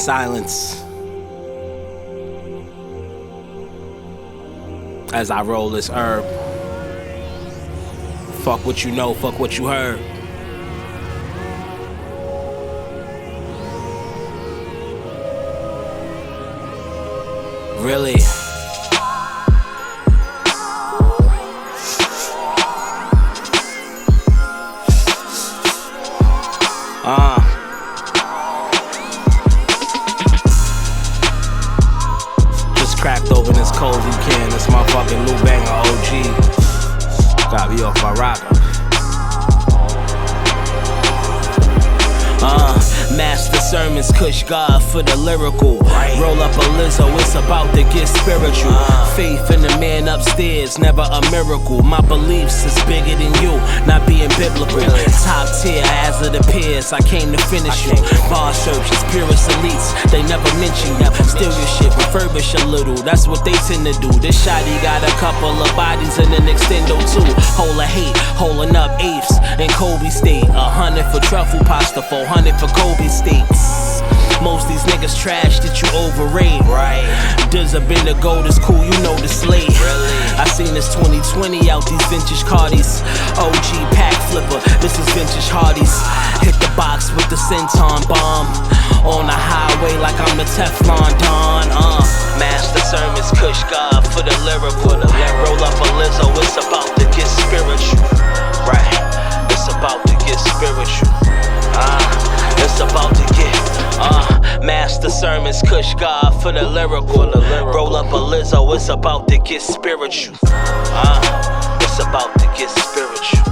silence as I roll this herb. Fuck what you know, fuck what you heard. Really? Just cracked open this cozy can. This motherfucking Lou Banger OG. Got me off my rocker. Master sermons, Kush God for the lyrical. Roll up a Lizzo, it's about to get spiritual. Faith in the man upstairs, never a miracle. My beliefs is bigger than you, not being biblical. Top tier as it appears, I came to finish you. Bar searches, purest elites, they never mention you. Steal your shit, refurbish a little, that's what they tend to do. This shotty got a couple of bodies and an extendo too. Hole of hate, holding up apes in Kobe State. 100 for truffle pasta, 400 for Kobe States. Most these niggas trash that you overrate. Right. Does a bit of gold is cool, you know the slate. Really? I seen this 2020 out these vintage Cardis. OG pack flipper, this is vintage Hardys. Hit the box with the Centon bomb. On the highway like I'm the Teflon Don. Master sermons, Kush God for the lyrical. Roll up a Lizzo, it's about to get spiritual. Right. It's about to get spiritual. It's about to get Master sermons, Kush God for the lyrical. Roll up a Lizzo, it's about to get spiritual. It's about to get spiritual.